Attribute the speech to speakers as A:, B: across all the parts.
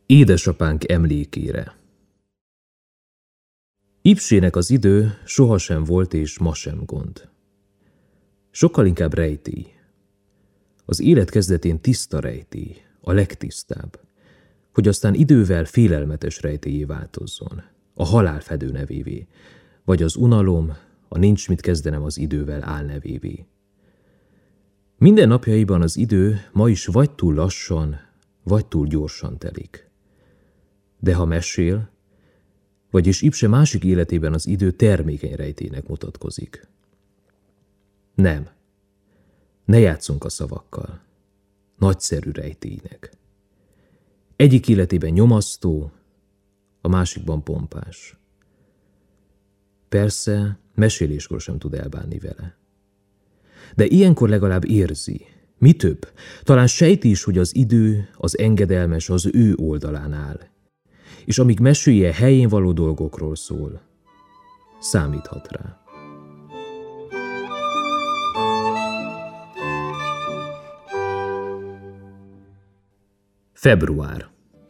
A: Édesapánk emlékére. Ipsének az idő sohasem volt és ma sem gond. Sokkal inkább rejtély. Az élet kezdetén tiszta rejtély, a legtisztább, hogy aztán idővel félelmetes rejtélyé változzon, a halál fedő nevévé, vagy az unalom, a nincs mit kezdenem az idővel álnevévé. Minden napjaiban az idő ma is vagy túl lassan, vagy túl gyorsan telik. De ha mesél, vagyis Ipse másik életében az idő termékeny rejtélynek mutatkozik. Nem. Ne játsszunk a szavakkal. Nagyszerű rejtélynek. Egyik életében nyomasztó, a másikban pompás. Persze, meséléskor sem tud elbánni vele. De ilyenkor legalább érzi. Mi több, talán sejti is, hogy az idő, az engedelmes az ő oldalán áll. És amíg meséje helyén való dolgokról szól, számíthat rá. Február.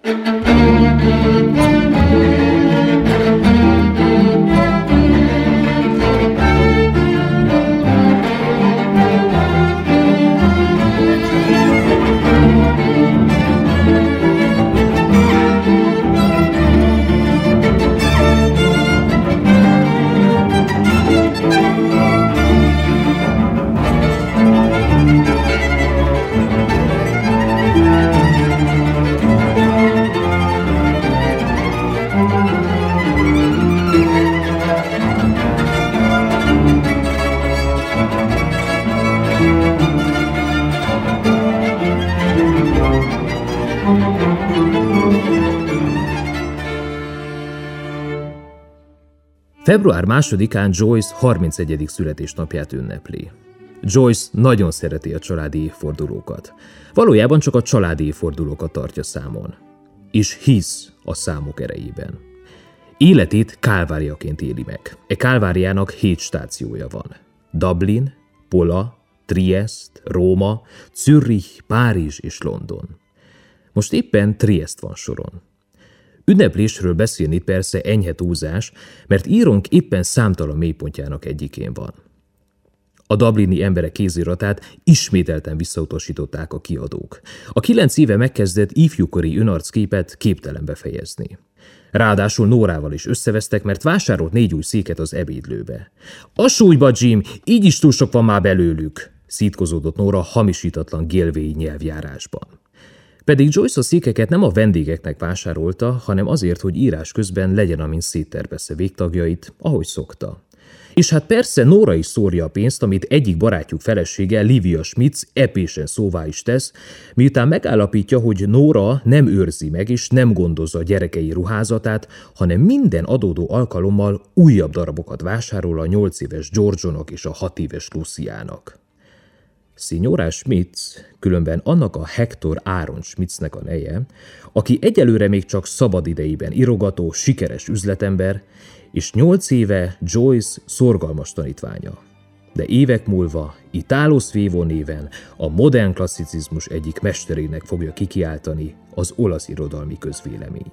A: Február 2-án Joyce 31. születésnapját ünnepli. Joyce nagyon szereti a családi évfordulókat. Valójában csak a családi évfordulókat tartja számon. És hisz a számok erejében. Életét kálváriaként éli meg. Kálváriának 7 stációja van. Dublin, Pola, Triest, Róma, Zürich, Párizs és London. Most éppen Triest van soron. Ünneplésről beszélni persze enyhe túlzás, mert írónk éppen számtalan mélypontjának egyikén van. A dublini emberek kéziratát ismételten visszautasították a kiadók. A 9 éve megkezdett ifjúkori önarcképet képtelen befejezni. Ráadásul Nórával is összevesztek, mert vásárolt 4 új széket az ebédlőbe. A súlyba, Jim, így is túl sok van már belőlük, szítkozódott Nóra hamisítatlan gélvéi nyelvjárásban. Pedig Joyce a székeket nem a vendégeknek vásárolta, hanem azért, hogy írás közben legyen, amin szétterpessze végtagjait, ahogy szokta. És hát persze Nóra is szórja a pénzt, amit egyik barátjuk felesége, Livia Schmitz epésen szóvá is tesz, miután megállapítja, hogy Nóra nem őrzi meg és nem gondozza a gyerekei ruházatát, hanem minden adódó alkalommal újabb darabokat vásárol a 8 éves George-nak és a 6 éves Luciának. Signora Schmitz, különben annak a Hector Aaron Schmitznek a neje, aki egyelőre még csak szabad idejében írogató, sikeres üzletember, és 8 éve Joyce szorgalmas tanítványa. De évek múlva Italo Svevo néven a modern klasszicizmus egyik mesterének fogja kikiáltani az olasz irodalmi közvélemény.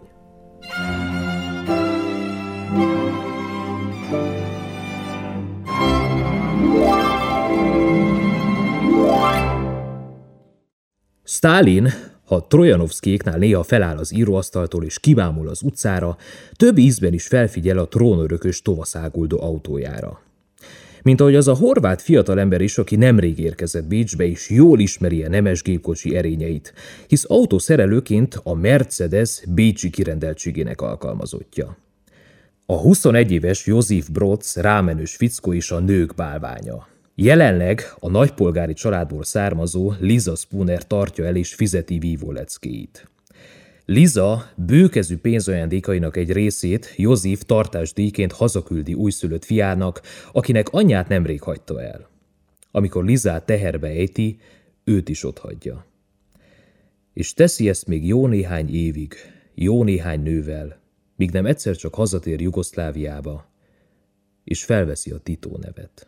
A: Sztálin, ha Trojanovszkijéknál néha feláll az íróasztaltól és kibámul az utcára, több ízben is felfigyel a trónörökös tovaszáguldó autójára. Mint ahogy az a horvát fiatalember is, aki nemrég érkezett Bécsbe, és jól ismeri a nemes gépkocsi erényeit, hisz autószerelőként a Mercedes bécsi kirendeltségének alkalmazottja. A 21 éves Josif Broz rámenős fickó is a nők bálványa. Jelenleg a nagypolgári családból származó Liza Spooner tartja el és fizeti vívóleckéit. Liza bőkezű pénzajándékainak egy részét Josif tartásdíjként hazaküldi újszülött fiának, akinek anyját nemrég hagyta el. Amikor Lizát teherbe ejti, őt is otthagyja. És teszi ezt még jó néhány évig, jó néhány nővel, míg nem egyszer csak hazatér Jugoszláviába, és felveszi a Tito nevet.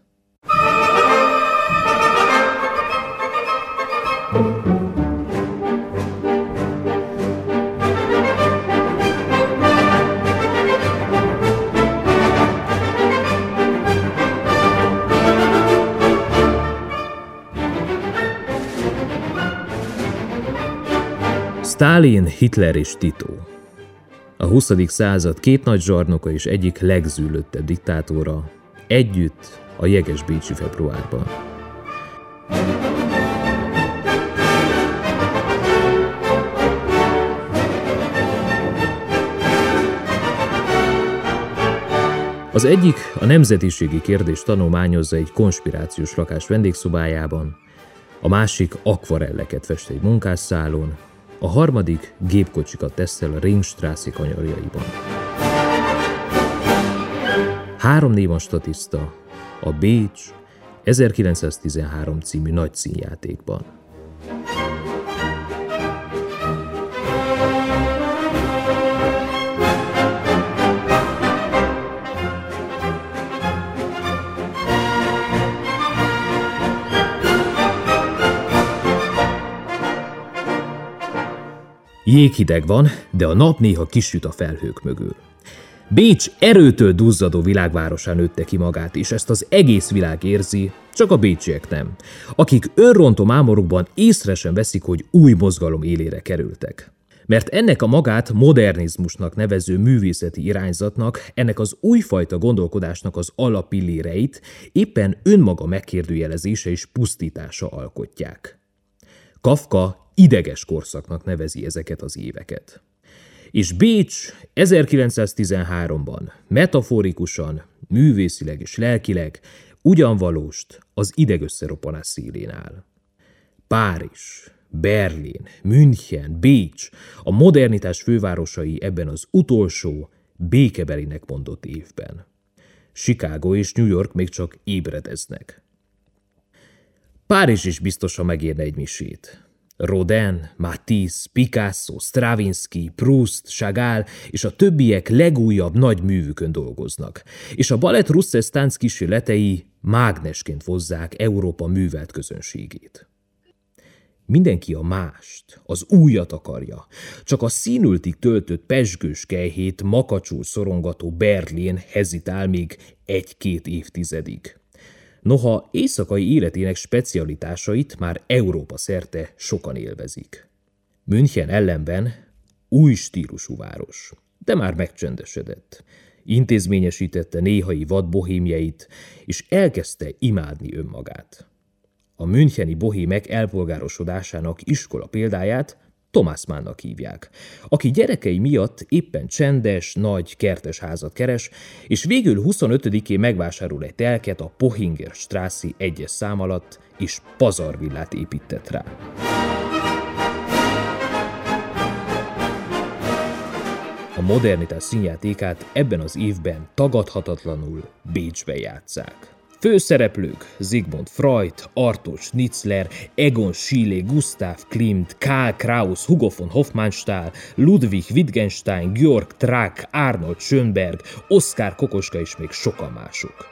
A: Sztálin, Hitler és Tito. A 20. század két nagy zsarnoka és egyik legzűlöttebb diktátora, együtt a jeges bécsi februárban. Az egyik a nemzetiségi kérdést tanulmányozza egy konspirációs lakás vendégszobájában, a másik akvarelleket fest egy munkásszálon, a harmadik gépkocsikat tesztel a Ringstraße kanyarjaiban. 3 névan statiszta a Bécs 1913 című nagy színjátékban. Jéghideg van, de a nap néha kisüt a felhők mögül. Bécs erőtől duzzadó világvárosán nőtte ki magát, és ezt az egész világ érzi, csak a bécsiek nem, akik önrontó mámorukban észre sem veszik, hogy új mozgalom élére kerültek. Mert ennek a magát modernizmusnak nevező művészeti irányzatnak, ennek az újfajta gondolkodásnak az alappilléreit éppen önmaga megkérdőjelezése és pusztítása alkotják. Kafka ideges korszaknak nevezi ezeket az éveket. És Bécs 1913-ban metaforikusan, művészileg és lelkileg ugyanvalóst az idegösszeroppanás szélén áll. Párizs, Berlin, München, Bécs, a modernitás fővárosai ebben az utolsó, békebelinek mondott évben. Chicago és New York még csak ébredeznek. Párizs is biztosan megérne egy misét. Rodin, Matisse, Picasso, Stravinsky, Proust, Chagall és a többiek legújabb nagy művükön dolgoznak, és a balett russzes tánc kísérletei mágnesként hozzák Európa művelt közönségét. Mindenki a mást, az újat akarja, csak a színültig töltött pezsgős kelyhét makacsul szorongató Berlin hezitál még 1-2 évtizedig. Noha éjszakai életének specialitásait már Európa szerte sokan élvezik. München ellenben új stílusú város, de már megcsendesedett. Intézményesítette néhai vadbohémjeit, és elkezdte imádni önmagát. A müncheni bohémek elpolgárosodásának iskola példáját Thomas Mannnak hívják, aki gyerekei miatt éppen csendes, nagy, kertes házat keres, és végül 25-én megvásárol egy telket a Pohinger Straße 1-es szám alatt, és pazarvillát épített rá. A modernitás színjátékát ebben az évben tagadhatatlanul Bécsben játsszák. Főszereplők Sigmund Freud, Arthur Schnitzler, Egon Schiele, Gustav Klimt, Karl Kraus, Hugo von Hofmannsthal, Ludwig Wittgenstein, Georg Trakl, Arnold Schönberg, Oskar Kokoschka és még sokan mások.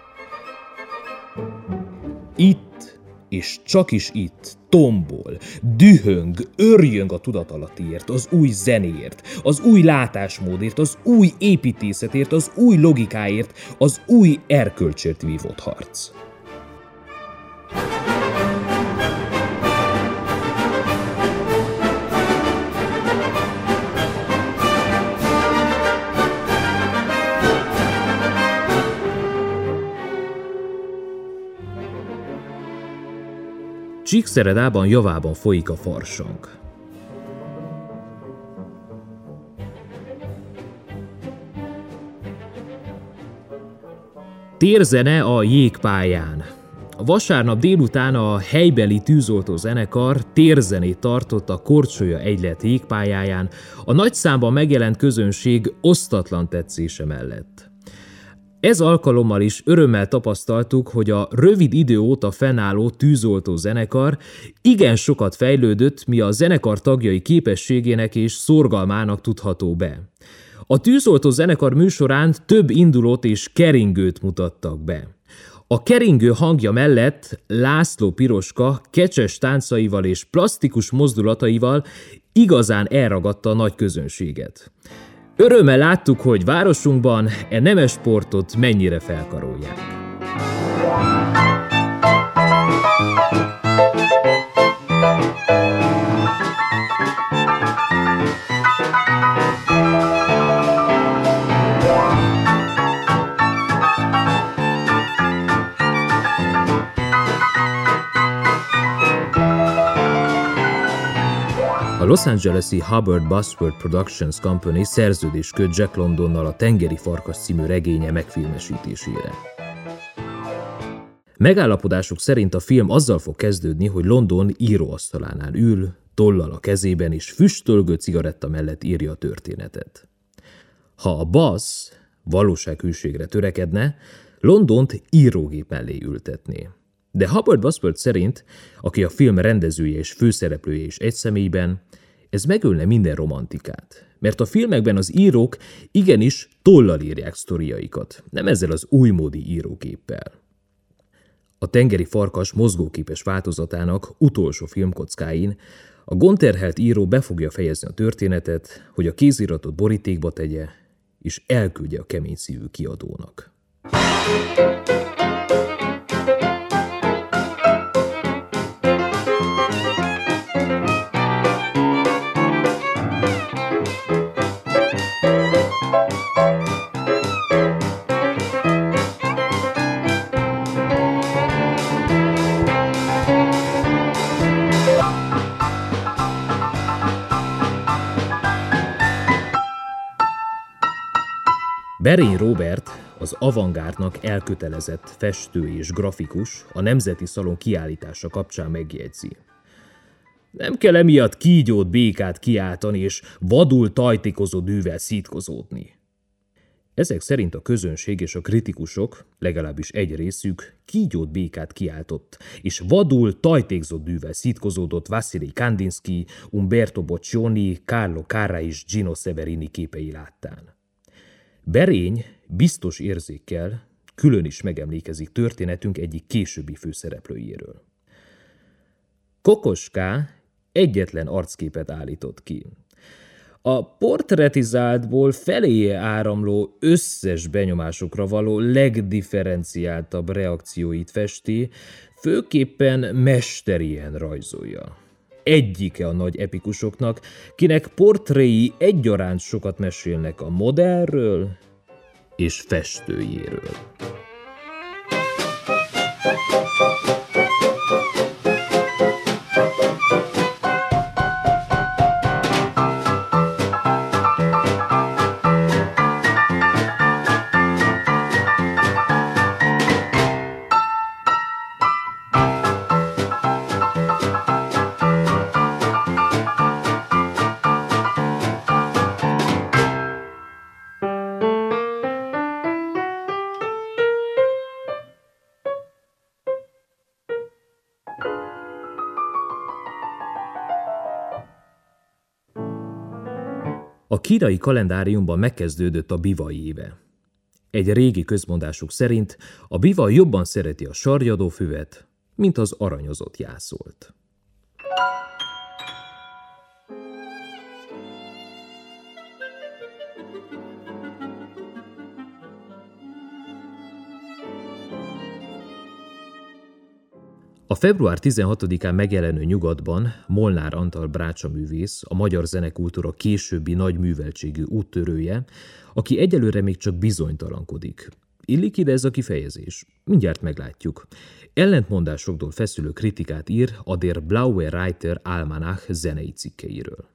A: Itt, és csak is itt, tombol, dühöng, örjöng a tudatalattiért, az új zenéért, az új látásmódért, az új építészetért, az új logikáért, az új erkölcsért vívott harc. Csíkszeredában javában folyik a farsang. Térzene a jégpályán. Vasárnap délután a helybeli tűzoltó zenekar térzenét tartott a Korcsolya Egylet jégpályáján, a nagy számban megjelent közönség osztatlan tetszése mellett. Ez alkalommal is örömmel tapasztaltuk, hogy a rövid idő óta fennálló tűzoltó zenekar igen sokat fejlődött, mi a zenekar tagjai képességének és szorgalmának tudható be. A tűzoltó zenekar műsorán több indulót és keringőt mutattak be. A keringő hangja mellett László Piroska kecses táncaival és plastikus mozdulataival igazán elragadta a nagy közönséget. Örömmel láttuk, hogy városunkban e nemes sportot mennyire felkarolják. A Los Angeles-i Hubbard Busword Productions Company szerződést köt Jack Londonnal a Tengeri farkas című regénye megfilmesítésére. Megállapodásuk szerint a film azzal fog kezdődni, hogy London íróasztalánál ül, tollal a kezében és füstölgő cigaretta mellett írja a történetet. Ha a Buzz valósághűségre törekedne, Londont írógép mellé ültetné. De Hubbard Busword szerint, aki a film rendezője és főszereplője is egy személyben, ez megölne minden romantikát, mert a filmekben az írók igenis tollal írják sztoriaikat, nem ezzel az újmódi írógéppel. A Tengeri farkas mozgóképes változatának utolsó filmkockáin a gonterhelt író be fogja fejezni a történetet, hogy a kéziratot borítékba tegye, és elküldje a kemény szívű kiadónak. Berény Róbert, az avantgárdnak elkötelezett festő és grafikus, a Nemzeti Szalon kiállítása kapcsán megjegyzi. Nem kell emiatt kígyót, békát kiáltani és vadul tajtékozó dűvel szítkozódni. Ezek szerint a közönség és a kritikusok, legalábbis egy részük, kígyót, békát kiáltott, és vadul tajtékzott dűvel szítkozódott Wassily Kandinsky, Umberto Boccioni, Carlo Carrà és Gino Severini képei láttán. Berény biztos érzékkel külön is megemlékezik történetünk egyik későbbi főszereplőjéről. Kokoská egyetlen arcképet állított ki. A portretizáltból feléje áramló összes benyomásokra való legdifferenciáltabb reakcióit festi, főképpen mesterien rajzolja. Egyike a nagy epikusoknak, kinek portréi egyaránt sokat mesélnek a modellről és festőjéről. A kínai kalendáriumban megkezdődött a bivaj éve. Egy régi közmondásuk szerint a bivaj jobban szereti a sarjadófüvet, mint az aranyozott jászolt. A február 16-án megjelenő Nyugatban Molnár Antal brácsaművész, a magyar zenekultúra későbbi nagy műveltségű úttörője, aki egyelőre még csak bizonytalankodik. Illik ide ez a kifejezés? Mindjárt meglátjuk. Ellentmondásoktól feszülő kritikát ír a Der Blaue Reiter Almanach zenei cikkeiről.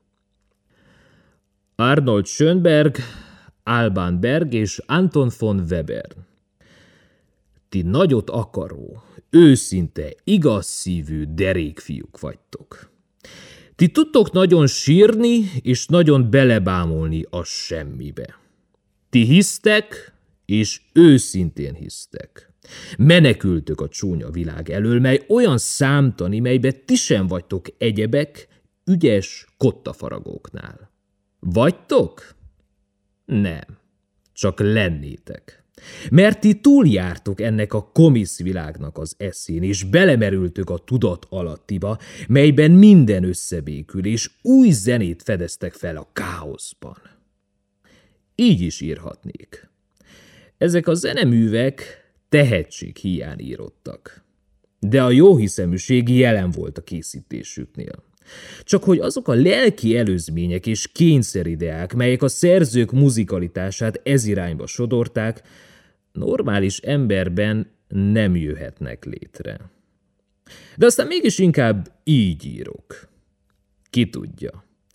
A: Arnold Schönberg, Alban Berg és Anton von Webern. Ti nagyot akaró, őszinte, igaz szívű derékfiúk vagytok. Ti tudtok nagyon sírni és nagyon belebámulni a semmibe. Ti hisztek, és őszintén hisztek. Menekültök a csúnya világ elől, mely olyan számtani, melybe ti sem vagytok egyebek, ügyes kottafaragóknál. Vagytok? Nem, csak lennétek. Mert ti túljártok ennek a komisz világnak az eszén, és belemerültök a tudat alattiba, melyben minden összebékül, és új zenét fedeztek fel a káoszban. Így is írhatnék. Ezek a zeneművek tehetség hiány írottak, de a jóhiszeműség jelen volt a készítésüknél. Csak hogy azok a lelki előzmények és kényszerideák, melyek a szerzők muzikalitását ez irányba sodorták, normális emberben nem jöhetnek létre. De aztán mégis inkább így írok. Ki tudja,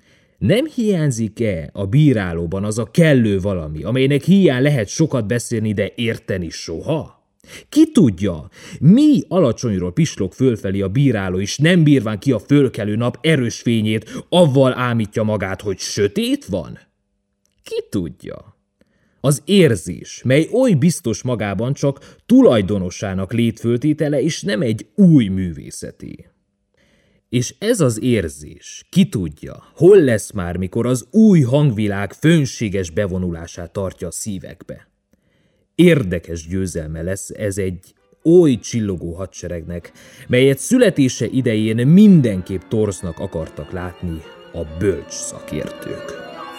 A: Nem hiányzik-e a bírálóban az a kellő valami, amelynek hiány lehet sokat beszélni, de érteni soha? Ki tudja, mi alacsonyról pislog fölfelé a bíráló, és nem bírván ki a fölkelő nap erős fényét, avval ámítja magát, hogy sötét van? Ki tudja? Az érzés, mely oly biztos magában, csak tulajdonosának létföltétele, és nem egy új művészeti. És ez az érzés, ki tudja, hol lesz már, mikor az új hangvilág fönséges bevonulását tartja a szívekbe. Érdekes győzelme lesz ez egy oly csillogó hadseregnek, melyet születése idején mindenképp torznak akartak látni a bölcs szakértők.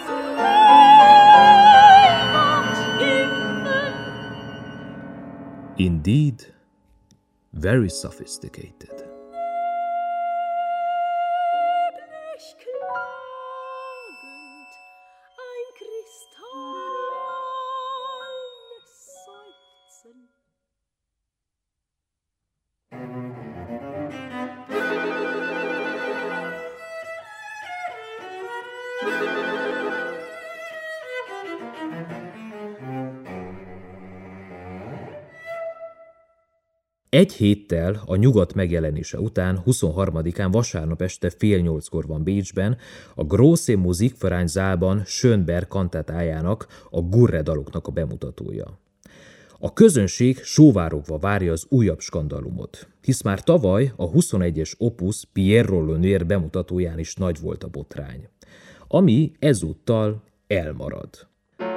A: Indeed, very sophisticated. Egy héttel a Nyugat megjelenése után 23-án vasárnap este 7:30 van Bécsben a Große Musikverein Zaalban Schönberg kantátájának, a Gurre daloknak a bemutatója. A közönség sóvárogva várja az újabb skandalumot, hisz már tavaly a 21-es opus Pierrot Lenoir bemutatóján is nagy volt a botrány, ami ezúttal elmarad.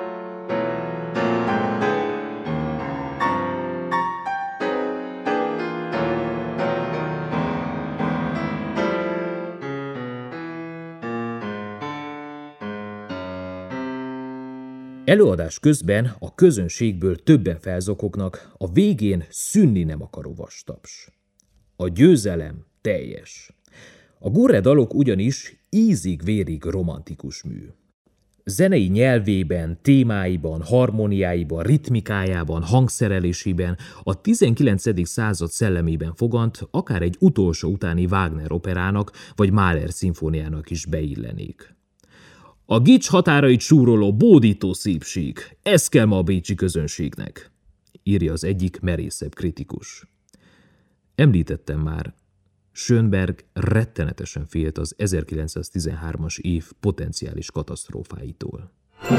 A: Előadás közben a közönségből többen felzokognak, a végén szűnni nem akaró vastaps. A győzelem teljes. A Gurre dalok ugyanis ízig-vérig romantikus mű. Zenei nyelvében, témáiban, harmóniáiban, ritmikájában, hangszerelésében, a 19. század szellemében fogant akár egy utolsó utáni Wagner operának vagy Mahler szimfóniának is beillenék. A gics határait súroló bódító szépség, ez kell ma a bécsi közönségnek, írja az egyik merészebb kritikus. Említettem már, Schönberg rettenetesen félt az 1913-as év potenciális katasztrófáitól.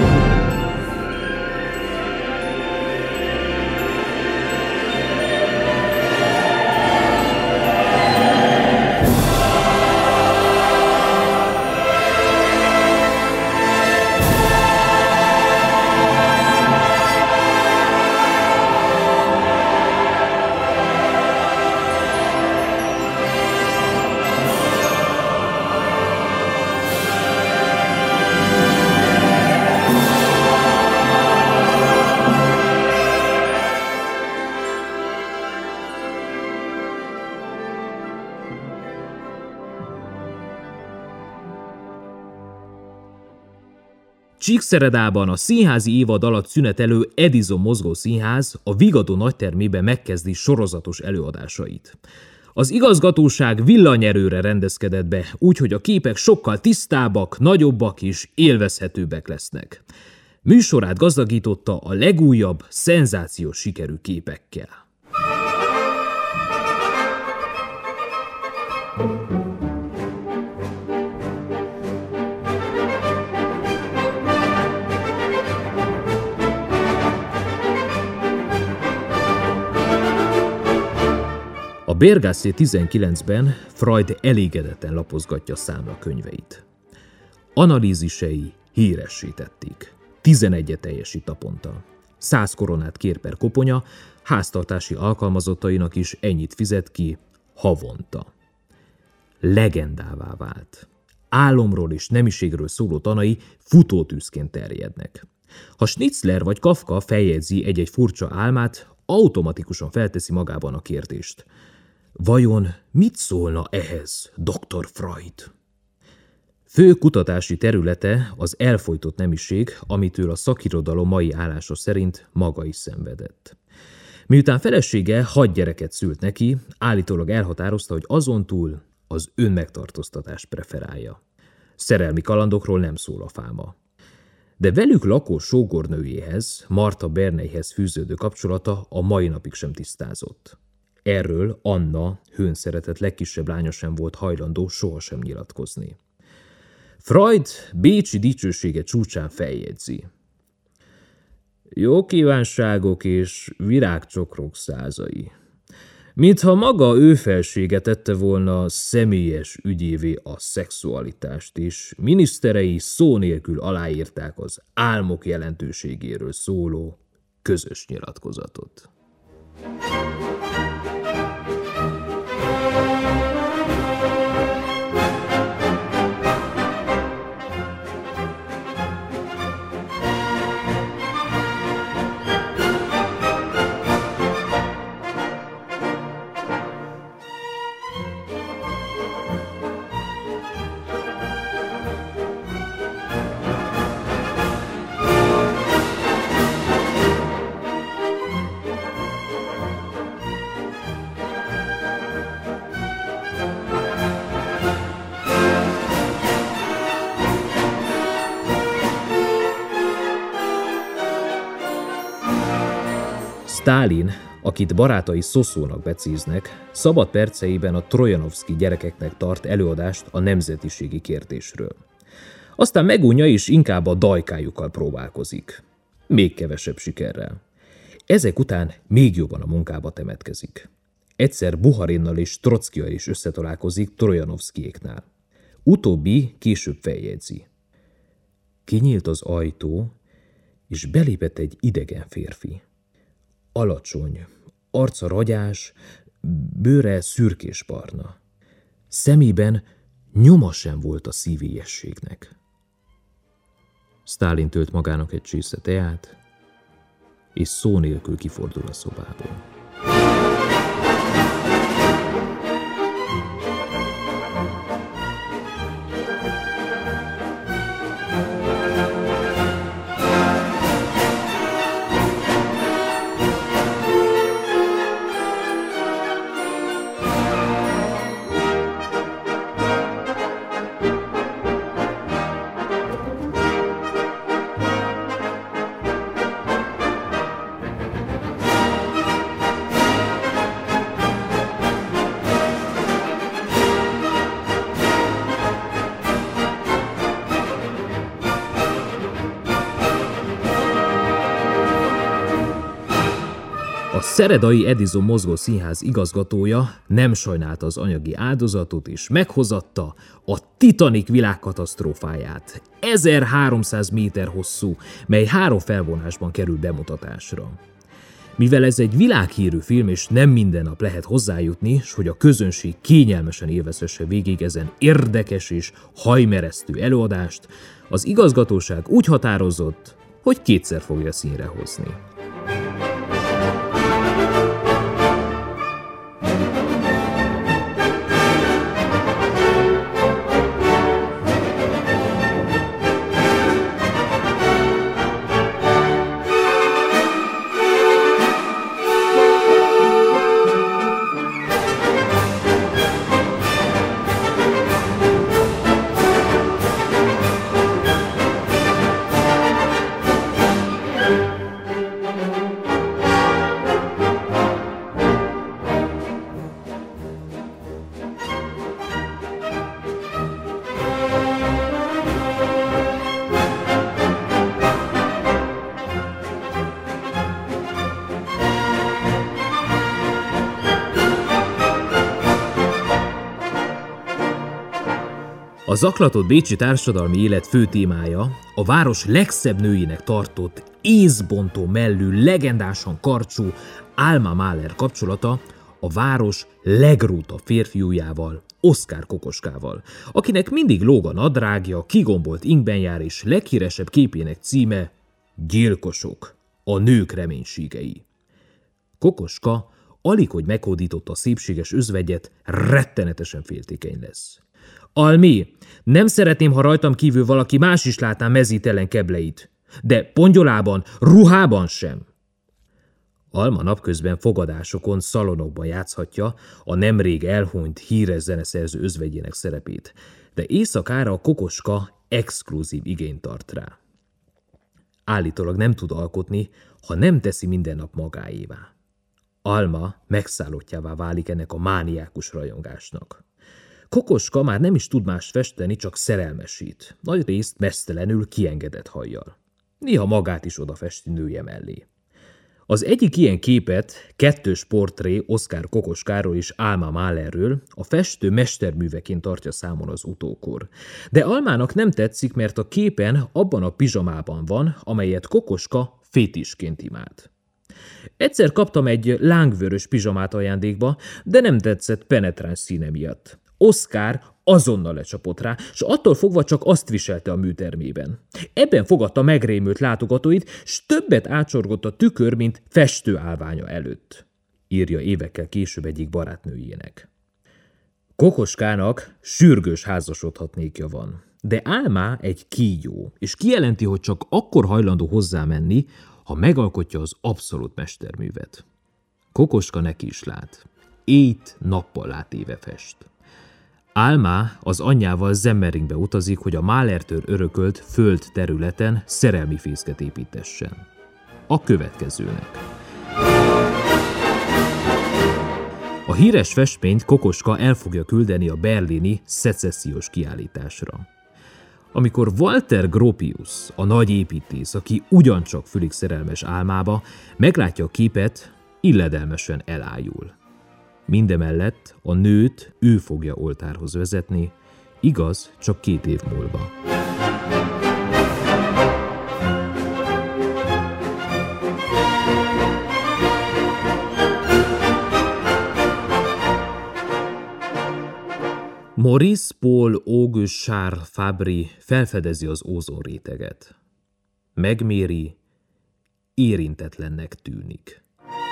A: Csíkszeredában a színházi évad alatt szünetelő Edison Mozgó Színház a Vigadó nagytermében megkezdi sorozatos előadásait. Az igazgatóság villanyerőre rendezkedett be, úgyhogy a képek sokkal tisztábbak, nagyobbak és élvezhetőbbek lesznek. Műsorát gazdagította a legújabb, szenzációs sikerű képekkel. A Bergasse 19-ben Freud elégedetten lapozgatja számlakönyveit. Analízisei híressé tették. 11-et teljesít naponta. 100 koronát kér per koponya, háztartási alkalmazottainak is ennyit fizet ki havonta. Legendává vált. Álomról és nemiségről szóló tanai futótűzként terjednek. Ha Schnitzler vagy Kafka feljegyzi egy-egy furcsa álmát, automatikusan felteszi magában a kérdést. Vajon mit szólna ehhez Dr. Freud? Fő kutatási területe az elfojtott nemiség, amitől a szakirodalom mai állása szerint maga is szenvedett. Miután felesége 6 gyereket szült neki, állítólag elhatározta, hogy azontúl az önmegtartóztatást preferálja. Szerelmi kalandokról nem szól a fáma. De velük lakó sógornőjéhez, Martha Berneyhez fűződő kapcsolata a mai napig sem tisztázott. Erről Anna, hőn szeretett legkisebb lánya sem volt hajlandó sohasem nyilatkozni. Freud bécsi dicsősége csúcsán feljegyzi. Jó kívánságok és virágcsokrok százai. Mintha maga ő felsége tette volna személyes ügyévé a szexualitást, és miniszterei szó nélkül aláírták az álmok jelentőségéről szóló közös nyilatkozatot. Sztálin, akit barátai Szoszónak becíznek, szabad perceiben a Trojanovszky gyerekeknek tart előadást a nemzetiségi kérdésről. Aztán megunja és inkább a dajkájukkal próbálkozik. Még kevesebb sikerrel. Ezek után még jobban a munkába temetkezik. Egyszer Buharinnal és Trockijjal is összetalálkozik Trojanovszkyéknál. Utóbbi később feljegyzi. Kinyílt az ajtó, és belépett egy idegen férfi. Alacsony, arca ragyás, bőre szürkésbarna. Szemében nyoma sem volt a szívélyességnek. Sztálin tölt magának egy csésze teát, és szó nélkül kifordul a szobából. A Szeredai Edison Mozgó Színház igazgatója nem sajnálta az anyagi áldozatot, és meghozatta a Titanic világkatasztrófáját, 1300 méter hosszú, mely 3 felvonásban kerül bemutatásra. Mivel ez egy világhírű film, és nem minden nap lehet hozzájutni, s hogy a közönség kényelmesen élvezhesse végig ezen érdekes és hajmeresztő előadást, az igazgatóság úgy határozott, hogy 2-szer fogja színre hozni. A zaklatott bécsi társadalmi élet fő témája a város legszebb nőjének tartott, észbontó mellű, legendásan karcsú Alma Mahler kapcsolata a város legrútabb férfiújával, Oszkár Kokoskával, akinek mindig lóg a nadrágja, kigombolt ingben jár, és leghíresebb képének címe Gyilkosok, a nők reménységei. Kokoska alighogy meghódította a szépséges özvegyet, rettenetesen féltékeny lesz. Almi, nem szeretném, ha rajtam kívül valaki más is látná mezítelen kebleit, de pongyolában, ruhában sem. Alma napközben fogadásokon, szalonokban játszhatja a nemrég elhunyt híres zeneszerző özvegyének szerepét. de éjszakára a kokoska exkluzív igényt tart rá. Állítólag nem tud alkotni, ha nem teszi minden nap magáévá. Alma megszállottjává válik ennek a mániákus rajongásnak. Kokoska már nem is tud mást festeni, csak szerelmesít, nagyrészt meztelenül kiengedett hajjal. Néha magát is odafesti nője mellé. Az egyik ilyen képet, kettős portré Oskar Kokoskáról és Alma Mahlerről a festő mesterműveként tartja számon az utókor. De Almának nem tetszik, mert a képen abban a pizsamában van, amelyet Kokoska fétisként imád. Egyszer kaptam egy lángvörös pizsamát ajándékba, de nem tetszett penetráns színe miatt. Oskar azonnal lecsapott rá, s attól fogva csak azt viselte a műtermében. Ebben fogadta megrémült látogatóit, s többet átsorgott a tükör, mint festő állványa előtt, írja évekkel később egyik barátnőjének. Kokoskának sürgős házasodhatnékja van, de Alma egy kígyó, és kijelenti, hogy csak akkor hajlandó hozzámenni, ha megalkotja az abszolút mesterművet. Kokoska neki is lát. Éjt-nappal átéve fest. Alma az anyjával Zemmeringbe utazik, hogy a Mahlertől örökölt föld területen szerelmi fészket építessen. A következőnek. A híres festményt Kokoska el fogja küldeni a berlini szecessziós kiállításra. Amikor Walter Gropius, a nagy építész, aki ugyancsak fülig szerelmes Almába, meglátja a képet, illedelmesen elájul. Mindemellett a nőt ő fogja oltárhoz vezetni, igaz, csak 2 év múlva. Maurice Paul Auguste Charles Fabry felfedezi az ózonréteget. Megméri, érintetlennek tűnik.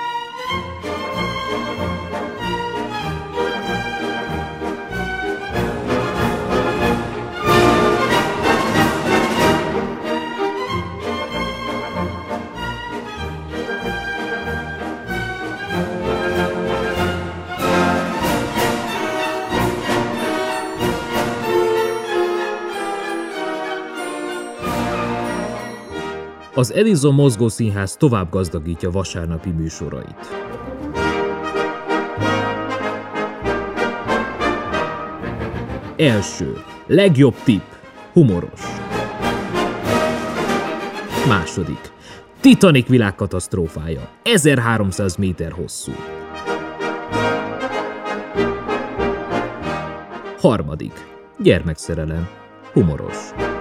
A: Az Edison Mozgószínház tovább gazdagítja vasárnapi műsorait. Első. Legjobb tipp. Humoros. Második. Titanic világkatasztrófája. 1300 méter hosszú. Harmadik. Gyermekszerelem. Humoros.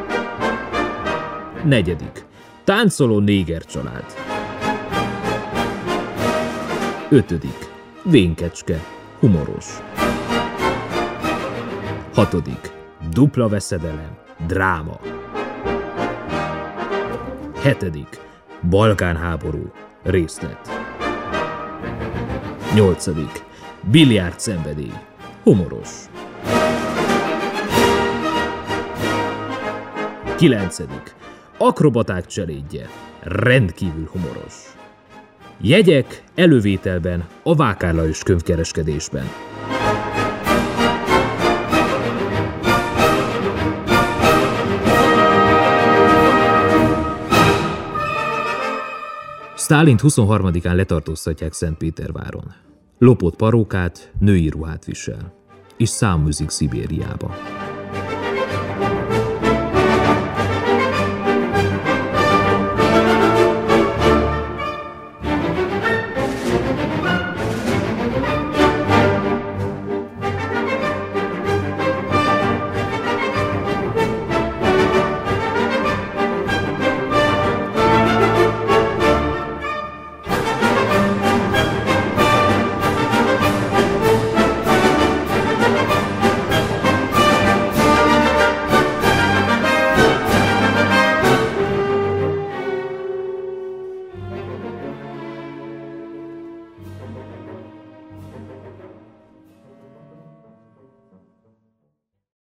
A: Negyedik. Táncoló néger család. 5. Vénkecske. Humoros. 6. Dupla veszedelem. Dráma. 7. Balkánháború. Részlet. 8. Biliárd szenvedély. Humoros. 9. Akrobaták cselédje. Rendkívül humoros. Jegyek elővételben a Vákár Lajos könyvkereskedésben. Sztálint 23-án letartóztatják Szentpéterváron. Lopott parókát, női ruhát visel, és száműzik Szibériába.